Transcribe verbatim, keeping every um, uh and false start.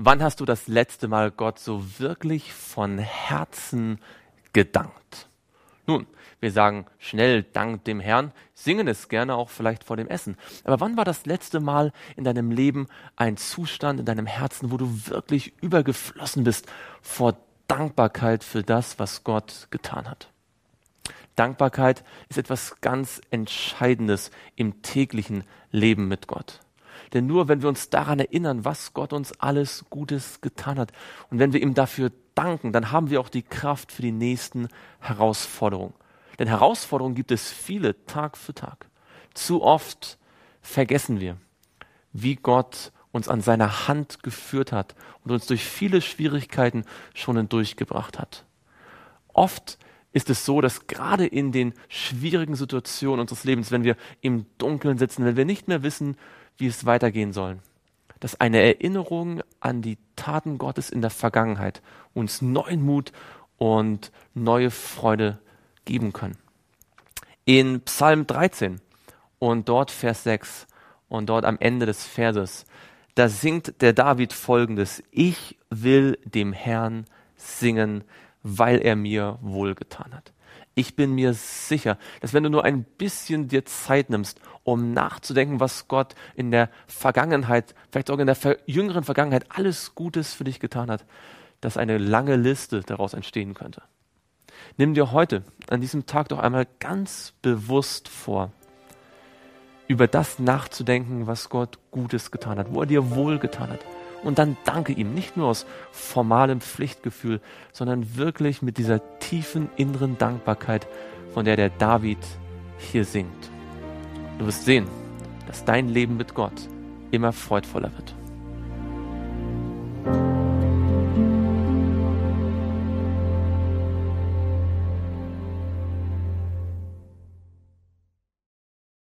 Wann hast du das letzte Mal Gott so wirklich von Herzen gedankt? Nun, wir sagen schnell Dank dem Herrn, singen es gerne auch vielleicht vor dem Essen. Aber wann war das letzte Mal in deinem Leben ein Zustand in deinem Herzen, wo du wirklich übergeflossen bist vor Dankbarkeit für das, was Gott getan hat? Dankbarkeit ist etwas ganz Entscheidendes im täglichen Leben mit Gott. Denn nur wenn wir uns daran erinnern, was Gott uns alles Gutes getan hat und wenn wir ihm dafür danken, dann haben wir auch die Kraft für die nächsten Herausforderungen. Denn Herausforderungen gibt es viele, Tag für Tag. Zu oft vergessen wir, wie Gott uns an seiner Hand geführt hat und uns durch viele Schwierigkeiten schon hindurchgebracht hat. Oft ist es so, dass gerade in den schwierigen Situationen unseres Lebens, wenn wir im Dunkeln sitzen, wenn wir nicht mehr wissen, wie es weitergehen soll, dass eine Erinnerung an die Taten Gottes in der Vergangenheit uns neuen Mut und neue Freude geben können. In Psalm dreizehn und dort Vers sechs und dort am Ende des Verses, da singt der David Folgendes: Ich will dem Herrn singen, weil er mir wohlgetan hat. Ich bin mir sicher, dass wenn du nur ein bisschen dir Zeit nimmst, um nachzudenken, was Gott in der Vergangenheit, vielleicht auch in der jüngeren Vergangenheit alles Gutes für dich getan hat, dass eine lange Liste daraus entstehen könnte. Nimm dir heute, an diesem Tag doch einmal ganz bewusst vor, über das nachzudenken, was Gott Gutes getan hat, wo er dir wohlgetan hat. Und dann danke ihm, nicht nur aus formalem Pflichtgefühl, sondern wirklich mit dieser tiefen inneren Dankbarkeit, von der der David hier singt. Du wirst sehen, dass dein Leben mit Gott immer freudvoller wird.